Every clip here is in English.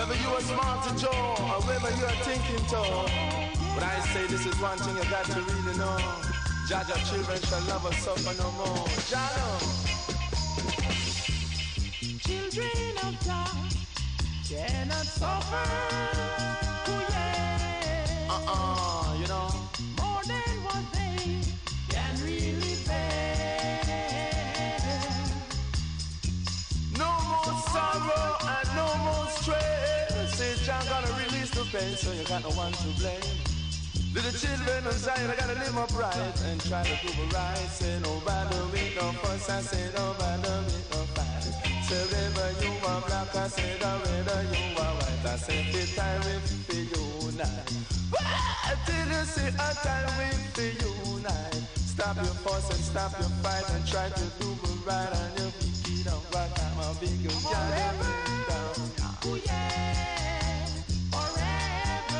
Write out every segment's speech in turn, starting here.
Whether you are smart to Joe or whether you are thinking tall, but I say this is one thing you got to really know. Jaja children shall never suffer no more. Jano. Children of God cannot suffer. Oh yeah. You know. More than what they can really bear. No more sorrow and no more stress. Say Jah gonna release the pain, so you got no one to blame. Little children of Zion, I gotta live upright and try to do the right. Say no bother with no fuss, I say no bother with no fight. Say whether you are black, I say that whether you are white. I say the time we unite. Till you see a time we unite. Stop your fuss and stop your fight and try to do the right. And you pick it up, right? I'm a big girl, forever. Oh yeah, forever.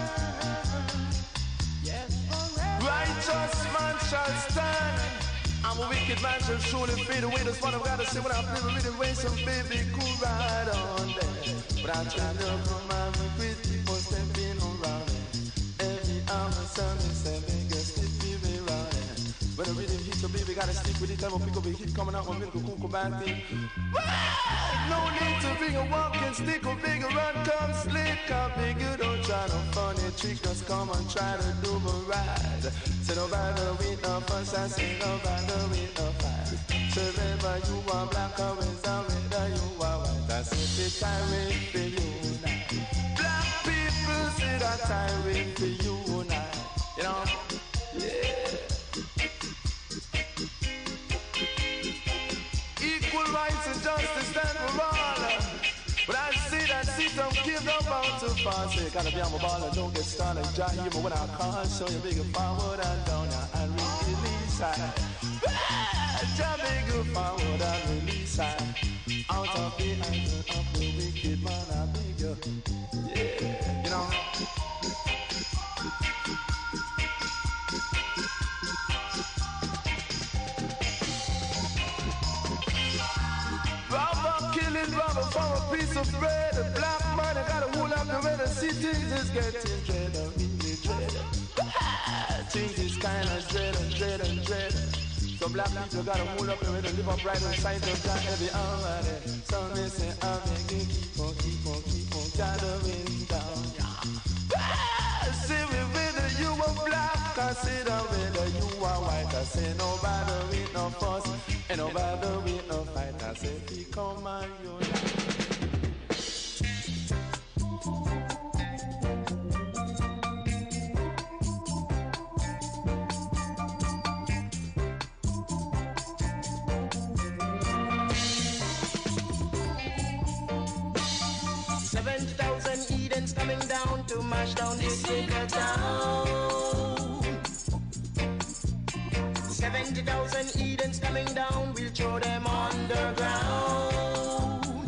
Yes, forever. Righteous man shall stand, and a wicked man shall surely fade away. That's what I've got to say when I'm living with the way. Some baby could ride on there, but I'm trying to come out with people stepping around it. Every hour and Sunday, say, make us keep me around it. When the rhythm hits, so baby, gotta stick with it. Time will pick up a hit coming out, one minute, cool, bad thing. No need to bring a walking stick or bigger run, come slick. How big you don't try no funny trick, just come and try to do the ride. Say no bother with no fuss, I say no bother with no fight. Say whether you are black or whether you are white, I say the time we for unite. Black people say that time we for unite. You know, yeah. Equal rights and justice stand for all. But I see that system give up out too far. Say, gotta be on my ball and don't get started. Jah hear me when I call, so you bigger forward and down and release side. Jah bigger forward and release side. Out of the anger of the wicked man, I bigger. Yeah, you know. Robber for a piece of bread. A black man, I gotta hold up the red. The city is getting dread, really dread. Things is kinda dread. So black people gotta hold up the red and live upright inside of that every hour. So they say, I'm making keep on gathering down. See me whether you are black, I say that whether you are white. I say no bother with no fuss, and no bother with no fight. I say become my unite. Coming down to mash down this wicked town. 70,000 Edens coming down, we'll throw them underground.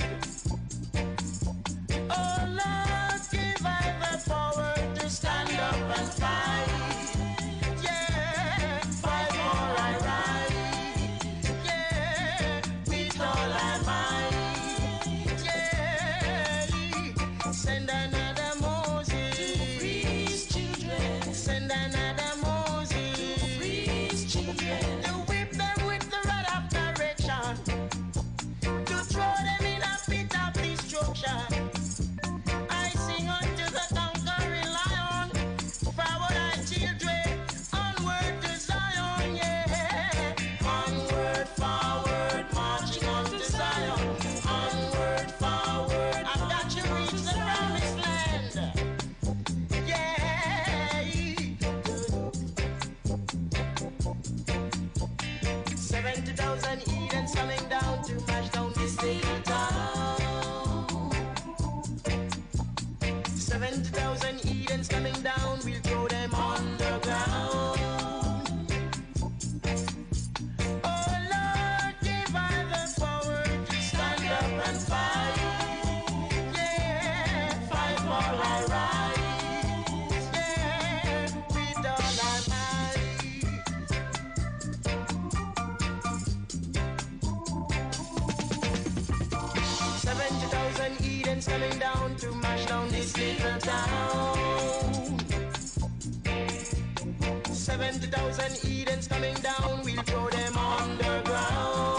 Oh Lord, give I the power to stand up and fight. Yeah, fight for our right. Yeah, with all our might. Yeah, send another. Send another Moses to whip them with the rod of direction, to throw them in a pit of destruction. I sing unto the conquering lion, forward our children, onward to Zion, yeah. Onward, forward, marching on to Zion. Onward, forward, I've got to reach the promised land. 70,000 Edens coming down to mash down this little town. 70,000 Edens coming down, we'll throw them underground. Oh Lord, give I the power to stand up and fight. Yeah, fight for our rights. Yeah, with all our might. 70,000 Edens Edens coming down to mash down this little town. 70,000 Edens coming down, we'll throw them underground.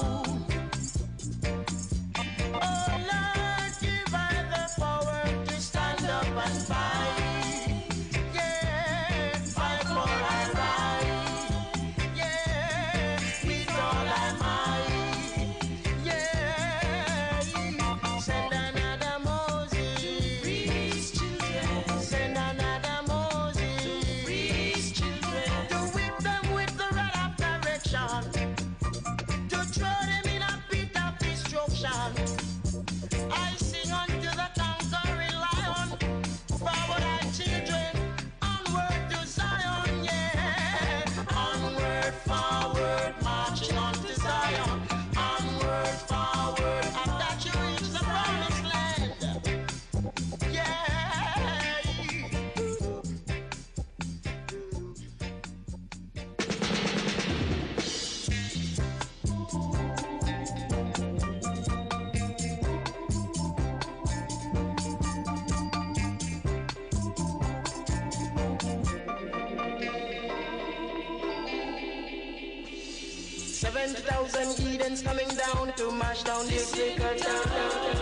Oh Lord, give her the power to stand up and fight. Yeah, fight for our right. Yeah, with all our might. Yeah, send another Moses to free his children. Send another Moses to free his children. To whip them with the rod of correction. To throw them in a pit of destruction. I sing unto the conquering lion. Forward our children, onward to Zion, yeah. Onward, forward, marching on to Zion. Onward, forward, and that you reach the promised land. Yeah. 70,000 Edens coming down to mash down this little town.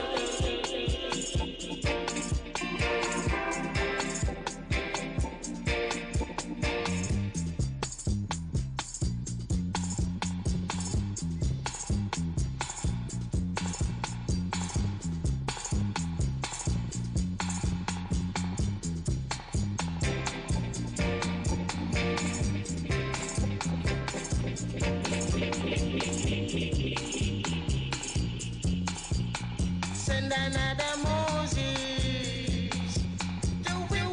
Send another Moses to will.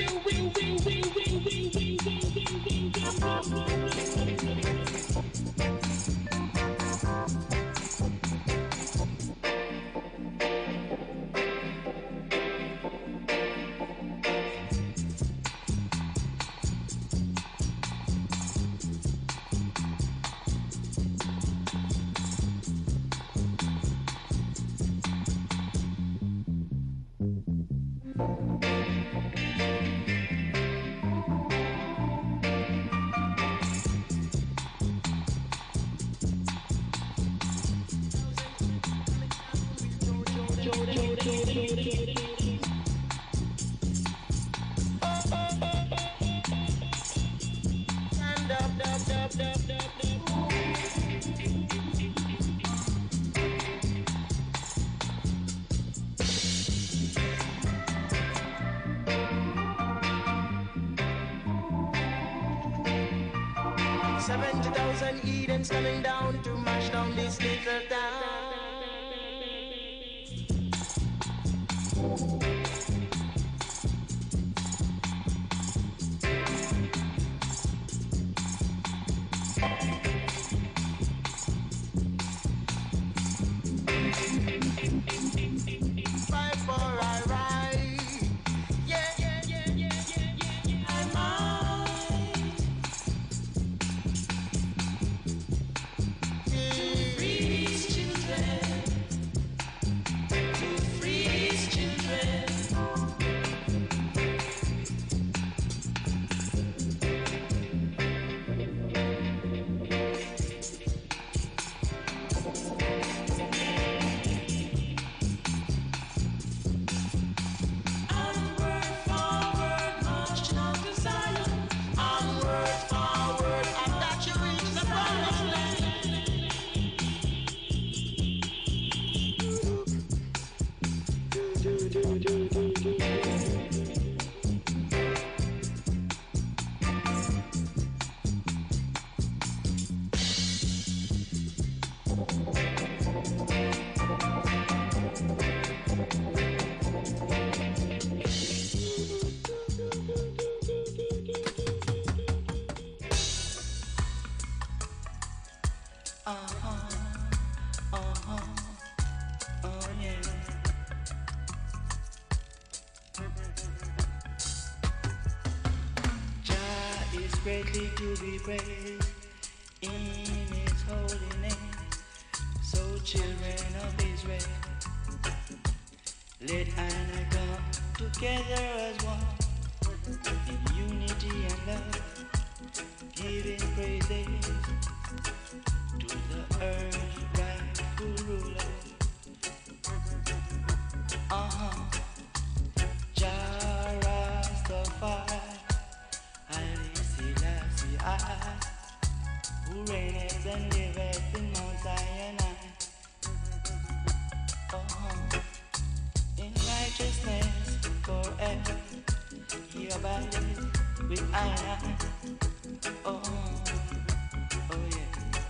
70,000 Edens coming down to mash down this little town. Fight for our right. Yeah. I might. To free his children. To free his children. Onward, forward, marching on to Zion. Onward, forward, and that you reach the promised land. Oh yeah. Jah is greatly to be praised in His holy name. So children of Israel, Let I and I come together as one in unity and love, giving praises to the earth's rightful ruler. Jah Rastafari, Haile Selassie I, who reigneth and liveth in Mount Sinai. In righteousness forever, he abideth with I. Oh, oh yeah.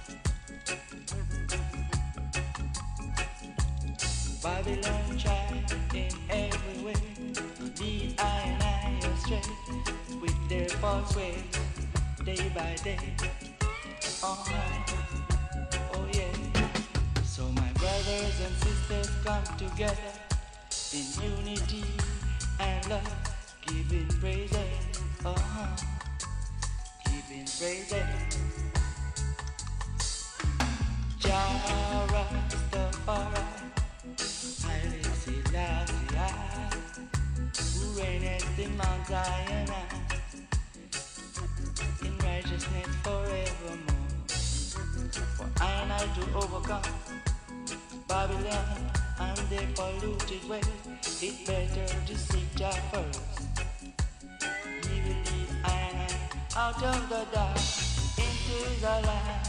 Babylon tried in every way to lead I astray with their false ways, day by day. Oh yeah. So my brothers and sisters come together in unity and love, giving praises, giving praises. Jah Rastafari, Haile Selassie I, who reigneth in Mount Zion, in righteousness forevermore. For I and I to overcome Babylon and their polluted way, it's better to seek Jah first. He will lead I and I out of the dark into the light,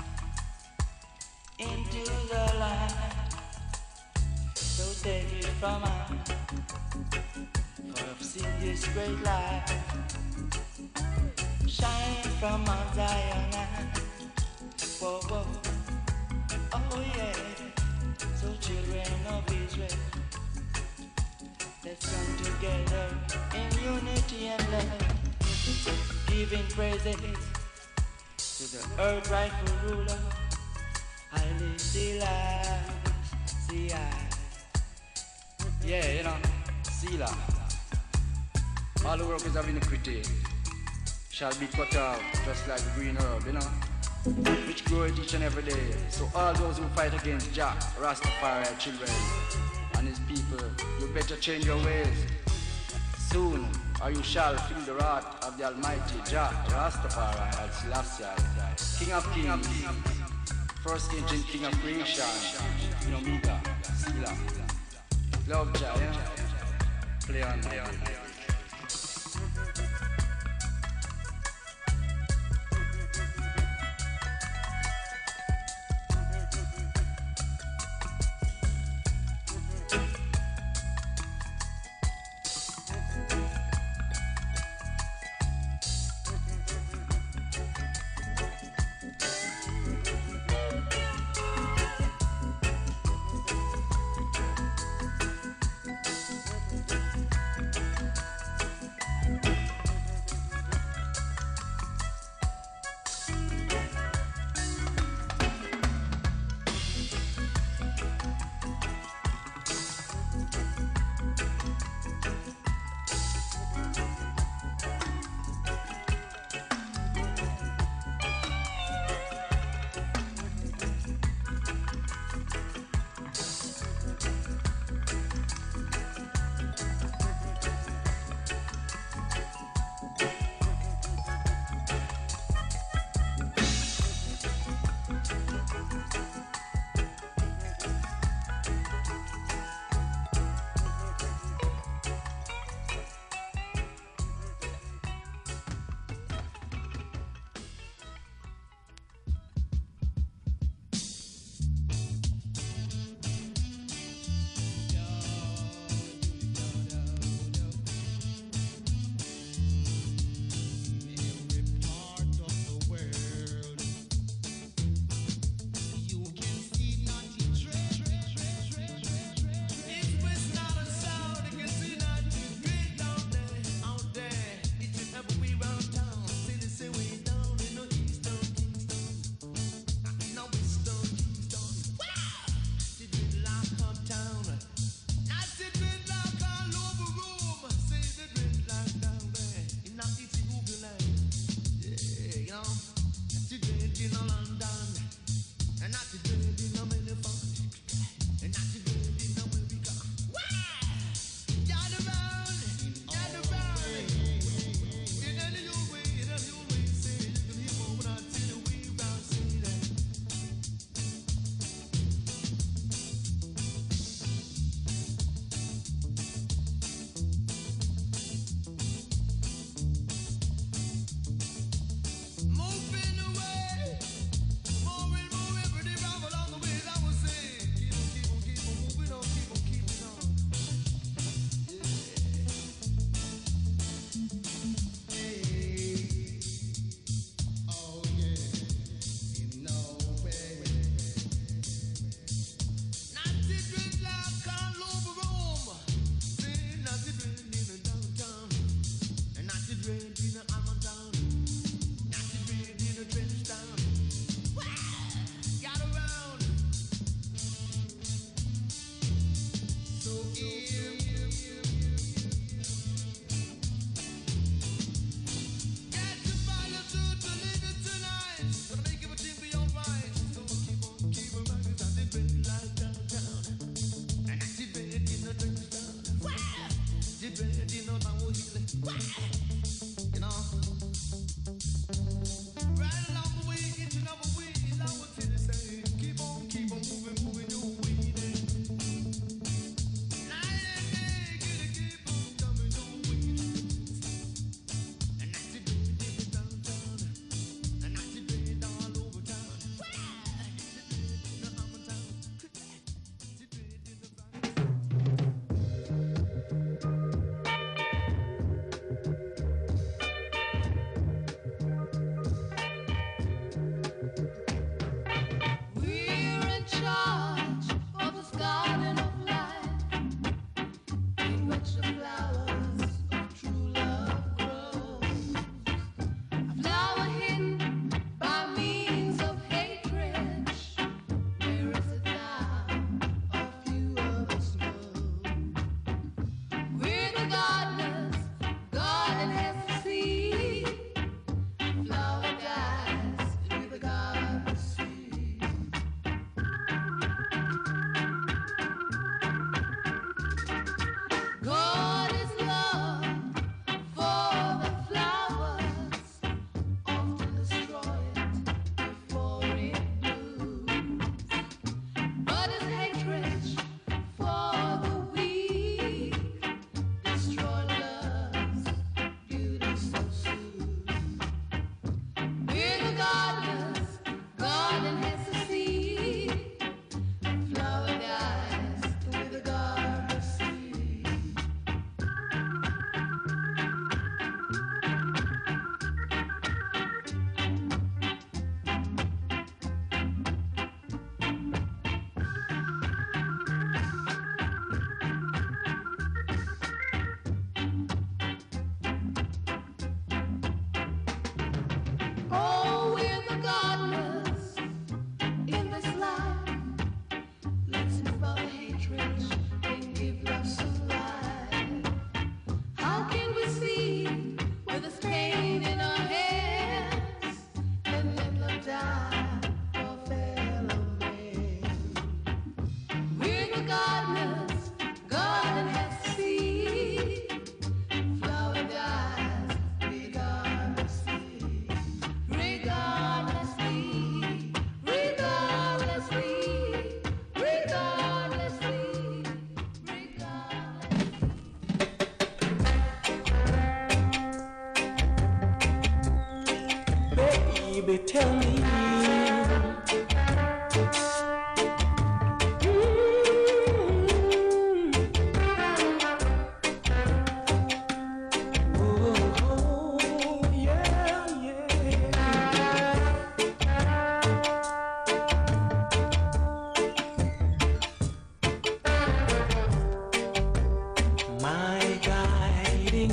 into the light. So take it from us, for I've seen this great light shine from Mount Zion. Whoa, whoa, oh yeah. So children of Israel, let's come together in unity and love, giving praises to the earth rightful ruler, Haile Selassie I. Yeah, you know, Selah. All the workers of iniquity shall be cut off, just like the green herb, you know, which groweth each and every day. So all those who fight against Jah, Rastafari, children, and his people, you better change your ways soon, or you shall feel the wrath of the Almighty Jah, Rastafari, Haile Selassie, King of Kings, first agent, King of Creation, you know, Mega, Selah. Love Jah, yeah? Play on, play on.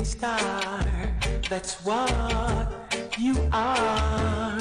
star. That's what you are.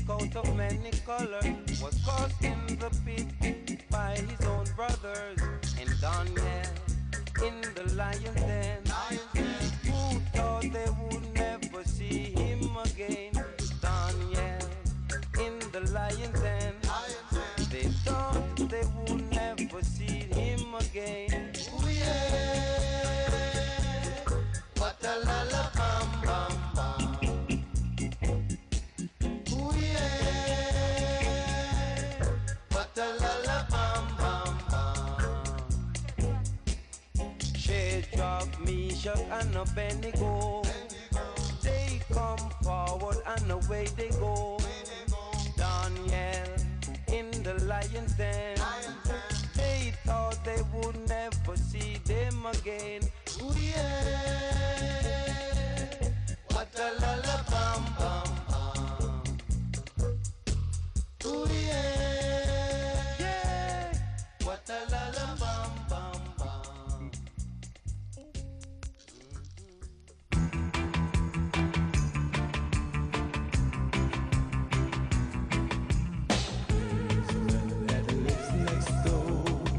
coat of many colors was cast in the pit by his own brothers. And Daniel in the lion's den, who thought they would never see him again. Daniel in the lion's den, they thought they would never see him again. Ooh, yeah. What a la la bam bam bam. Ooh, yeah. What a la la bam bam bam. Shadrach, Meshach, and Abednego, they come forward and away they go. Daniel in the lion's den, they thought they would never see them again. Ooh, yeah. What a la la bam bam bam. Ooh, yeah. Yeah. What a la la bam bam bam. That lives next door.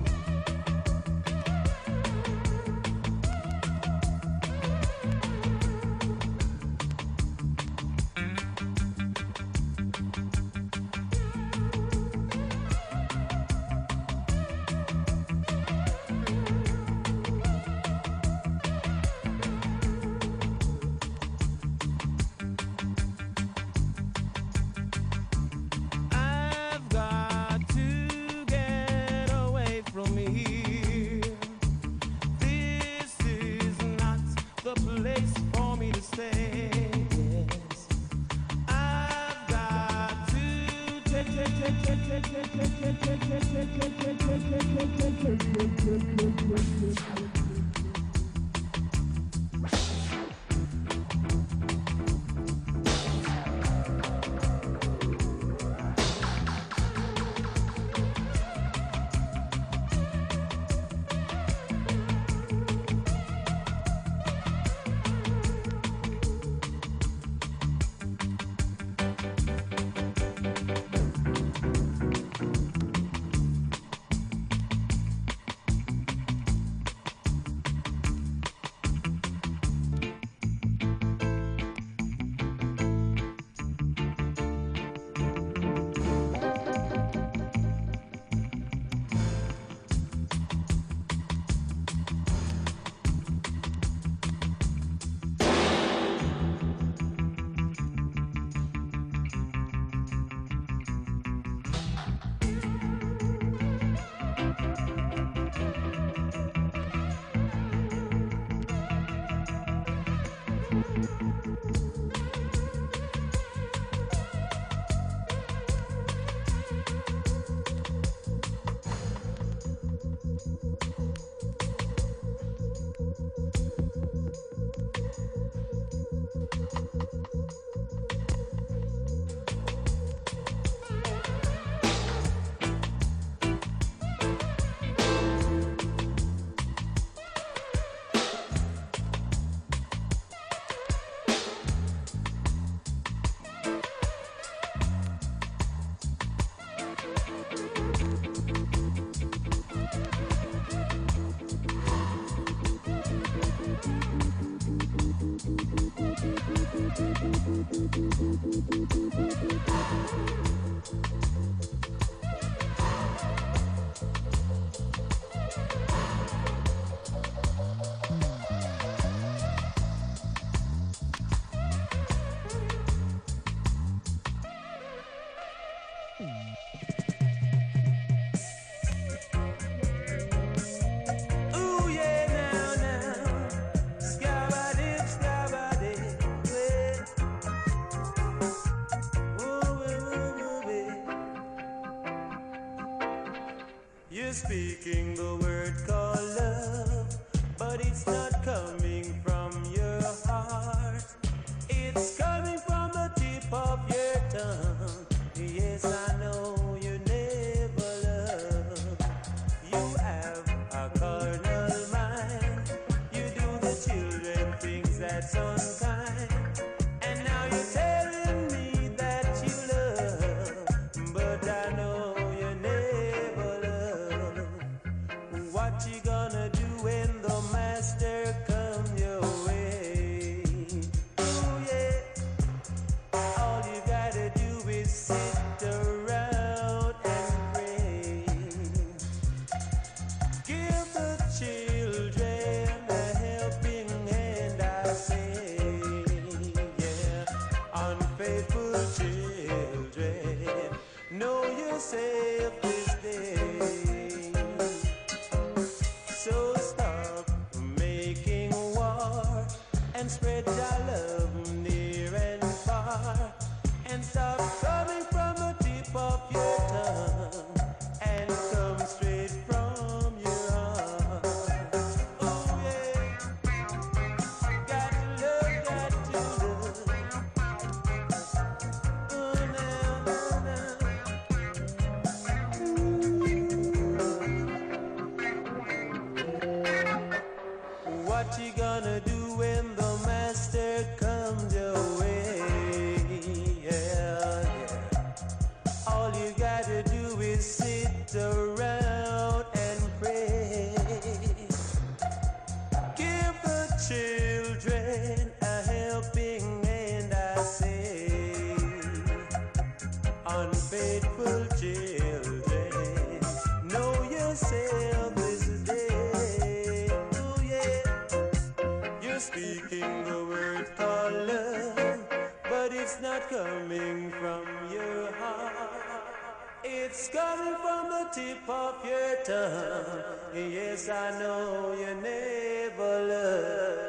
I've got to get away from here. This is not the place for me to stay. Yes. I've got to Ooh, yeah, now, scabba-dip, yeah. Ooh, you're speaking the word called love, but it's not coming from your heart. It's coming from the tip of your tongue. Yes, I know you never loved. You have a carnal mind. You do the children things that's unkind. And now you're telling me that you love. gonna do when the master comes your way? Yeah, yeah. All you gotta do is sit around and pray. Give the children a helping hand, I say. Unfaithful children, know yourself this day. Oh yeah, you're speaking the word called love, but it's not coming from your heart. It's coming from the tip of your tongue. Yes, I know you never loved.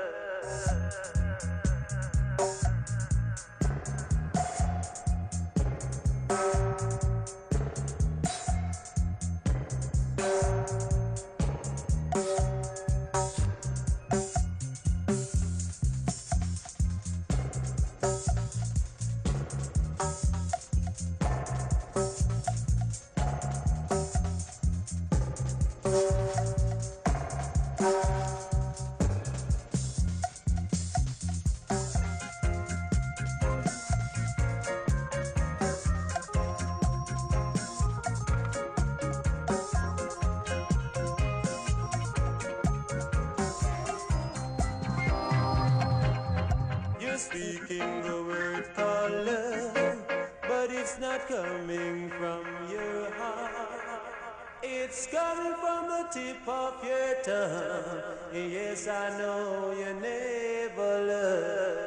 Speaking the word called love, but it's not coming from your heart. It's coming from the tip of your tongue. Yes, I know you never loved.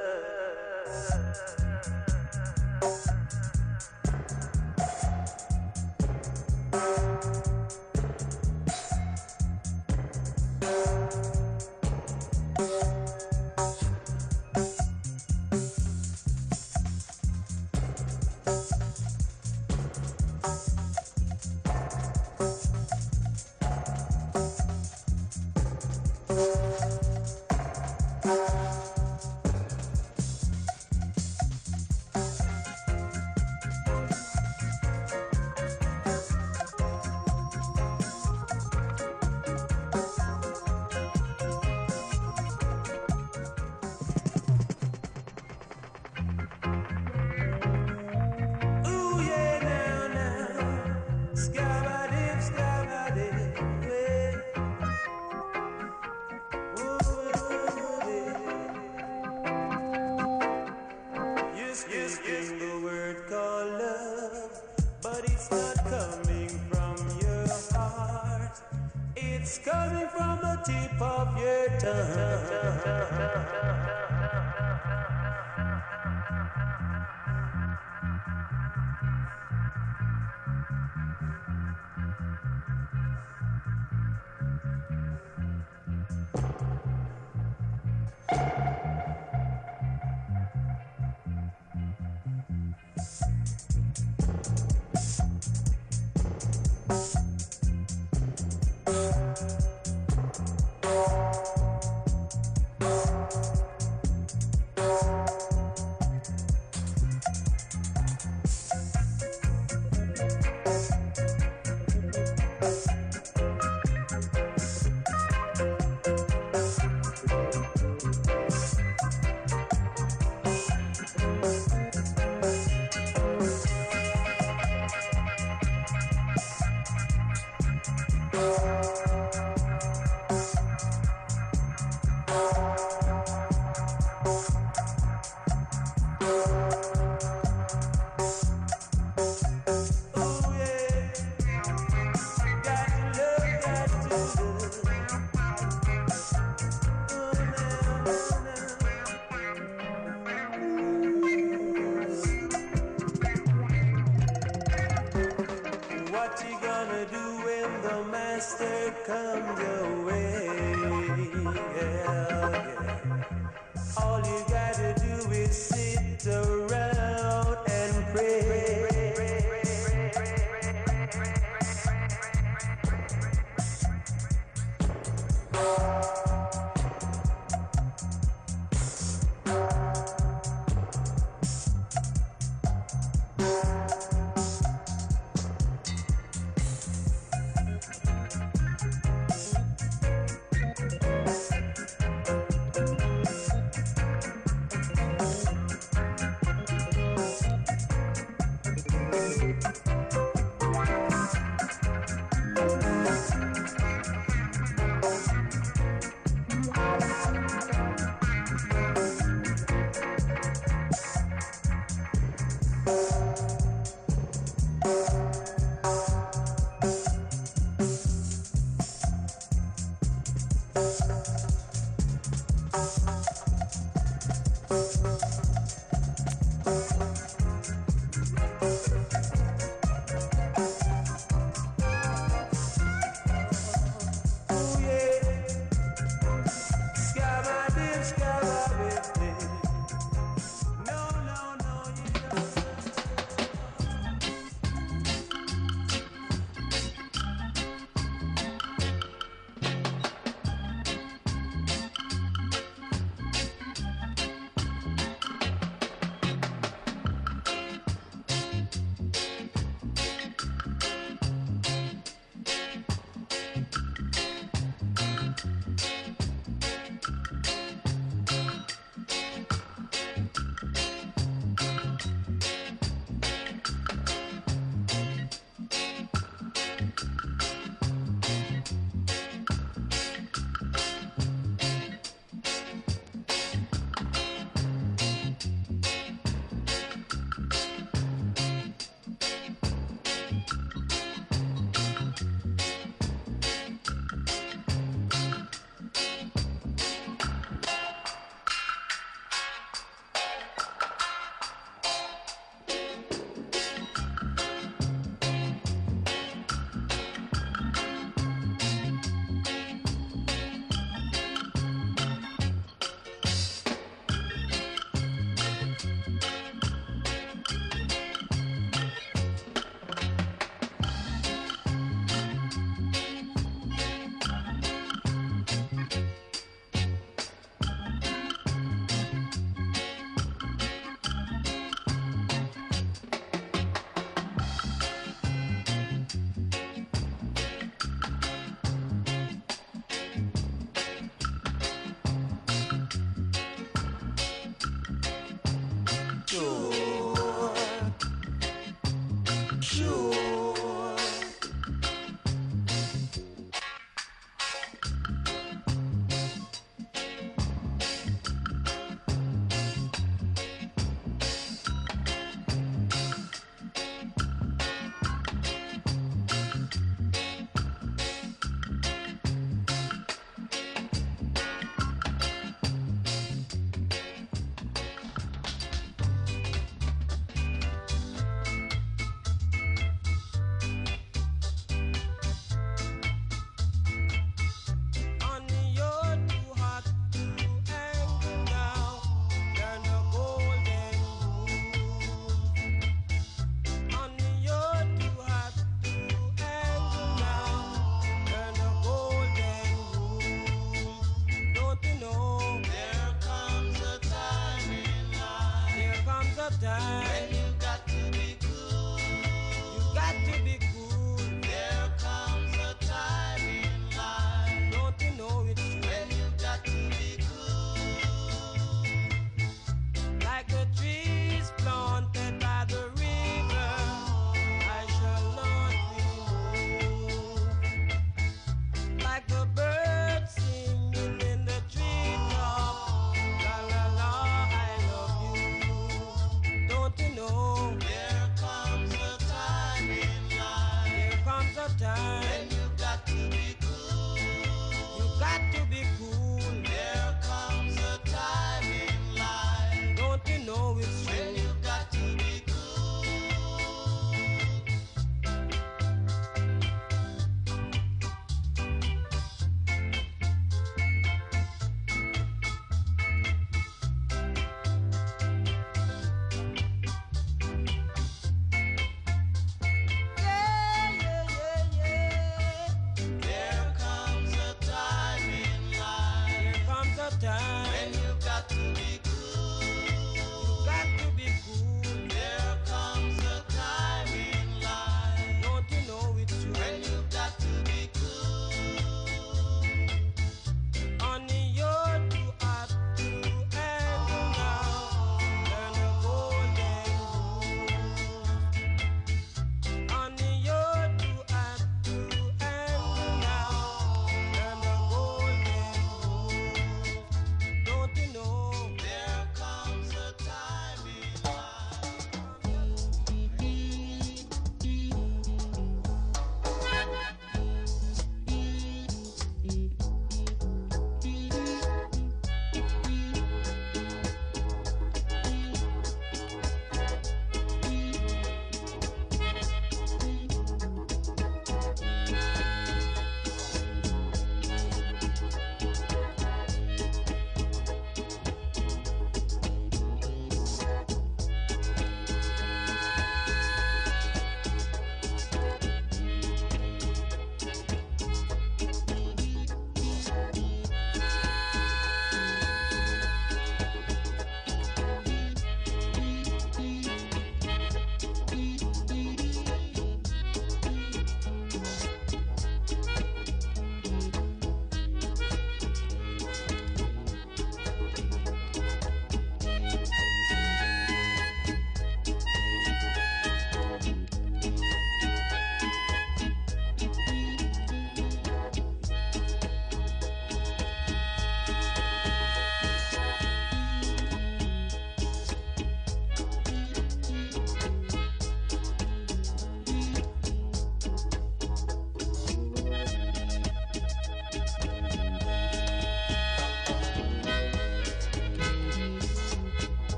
of time when you got to be cool. you got to be cool. There comes a time in life Don't you know it's true? when you got to be cool. Like the trees planted by the river, I shall not be moved. Like the birds singing in the treetop, la la la, I love you. Don't you know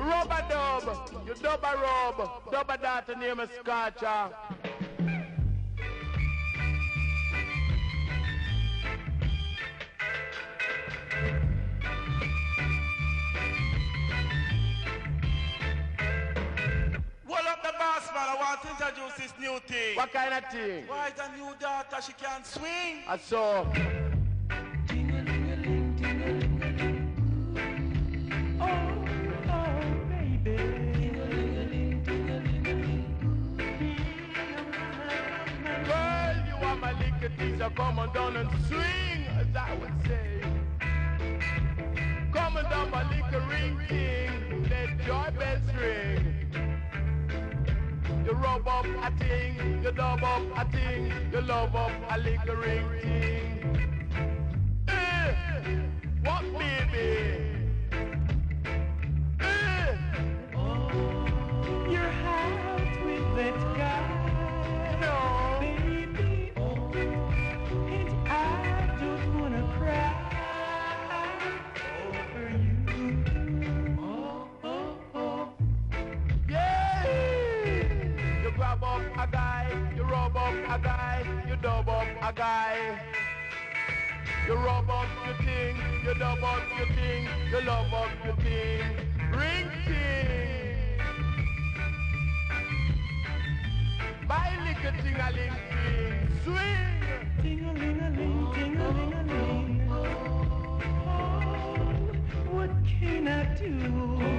Rubber dub, you dub a rub, dub a daughter name is Scotcha. Hold up the boss man, I want to introduce this new thing. What kind of thing? Why is a new daughter, she can't swing? I saw. So come on down and swing, as I would say. Come on down, my little ring king, let joy bells ring. You rub up a thing, you dub up a thing, you love up a little ring king. What baby? Your heart with that guy. A guy, you rub up a guy, you dub up a guy. You rub up your thing, you dub up your thing, you love up your thing. Ring ting. My little ting-a-ling ting. Swing. Ting-a-ling-a-ling, ting-a-ling-a-ling. Oh, what can I do?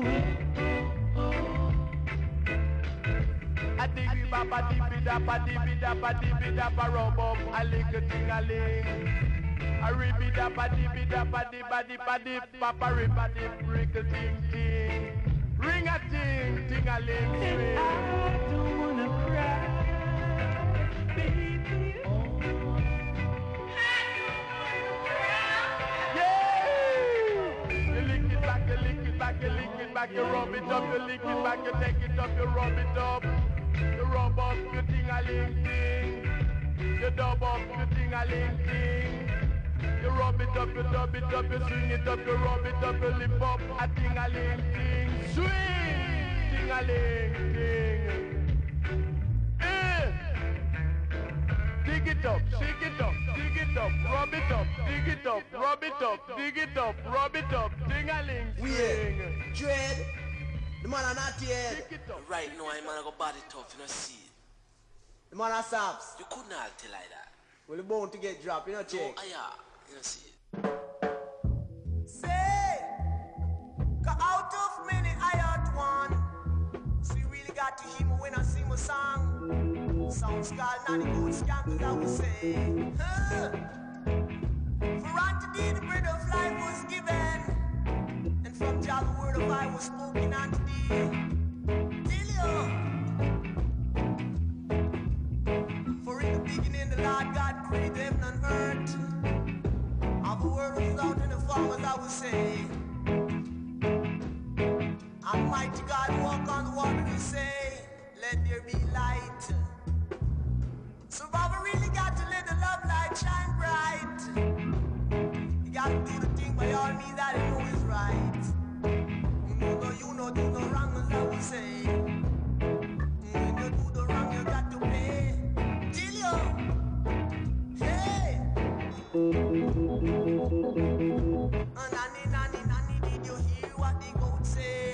A dibby baba dibby dabba dibby dabba dibby dabba rub up a little ting-a-ling. A ribby dabba dibby dabba dibba dibba dip papa ribba dip rickle ting ting. Ring a ting ting-a-ling swing. I don't wanna cry, baby. Yeah! You lick it back, you lick it back, you lick it back, you rub it up, you lick it back, you take it up, you rub it up. You rub up your ting-a-ling ting. You dub up your ting-a-ling ting. You rub it up, you dub it up, you swing it up, you rub it up, you lift up a ting-a-ling ting. Swing! Ting-a-ling ting. Dig it up, shake it up, dig it up, rub it up, dig it up, rub it up, dig it up, rub it up, ting-a-ling swing. Dread. The man are not here. Right now, I'm gonna go body tough, you know, see it. The man are stops. You couldn't halt till like that. Well, the bone to get dropped, you know, check. Oh, yeah, you know, see it. Say, got out of many, I out one. So you really got to hear me when I sing my song. Sounds called Nanny Good Scampers, I would say. Huh. For unto thee the bread of life was given. From Jah the word of I was spoken unto thee. Till you. For in the beginning the Lord God created heaven and earth. Of the word was out in the farmers I will say. Almighty God walk on the water and say, let there be light. So Baba really got to let the love light shine bright. You got to do the thing by all means that you know is right. You know, do no wrong, as I would say. When you do the wrong, you got to pay. Till you, hey. Nanny, did you hear what the goat say?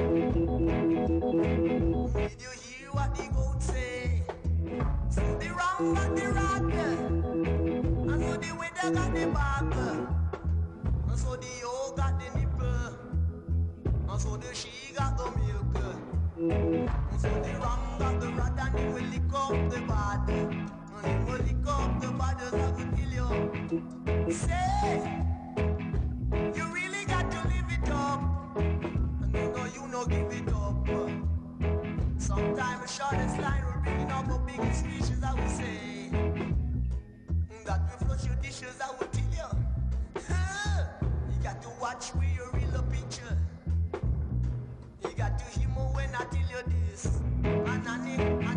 Did you hear what the goat say? So the wrong got the rock, and so the weather got the back, and so the old got the nipple. And so the she got the milk. And so the ram got the rat and he will lick up the bad. And he will lick up the bad as I will kill you. Say, you really got to live it up. And you know, give it up. Sometimes the shortest line will bring up the biggest fishes, I will say. That will flush your dishes, I will tell you. You got to watch where you reel a picture. You got to hear more when I tell you this. Anani.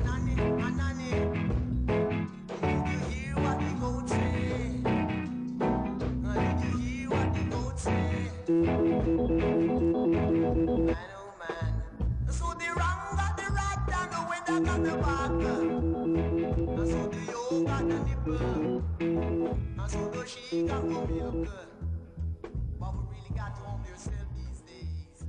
Did you hear what the goat say? Did you hear what the goat say? I know. a got the back, and so do you got the nipple, and so does she got the milk. But we really got to own yourself these days.